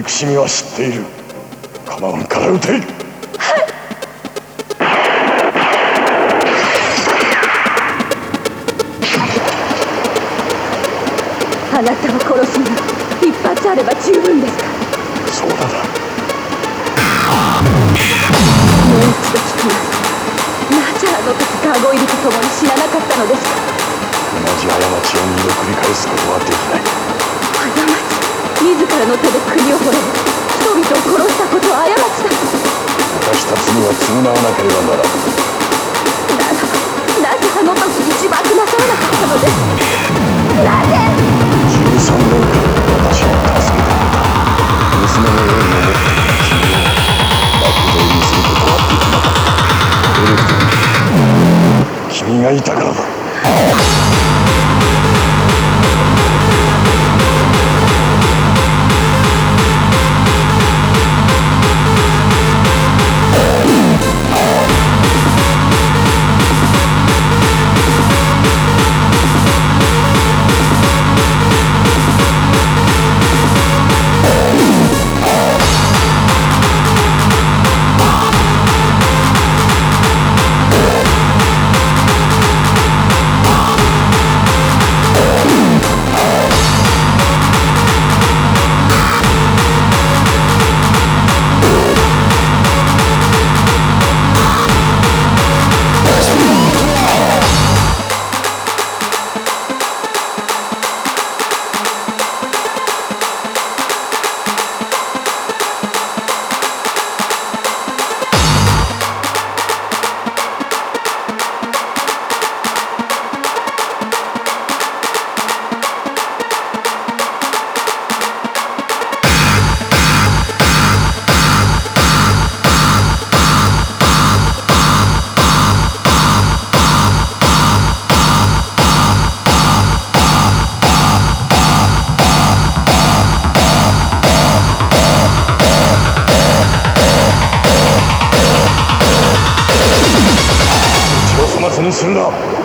憎しみは知っている。構わんから撃て。はい。 あなたを殺すには一発あれば十分ですか。 そうだな。 もう一度聞きます。なぜあの時ガーゴイルと共に死ななかったのですか。 同じ過ちを二度繰り返すことはできない。 過ち。自らの手で国を滅ぼ人々を殺したことは過ちだ。 私たちには償わなければならん。 なぜあの時に自爆なさらなかったのです。なぜ。 13年間私を助けてくれた娘のように思っていた君を爆弾にすることはできなかった。エレクトリー、君がいたからだ。するな。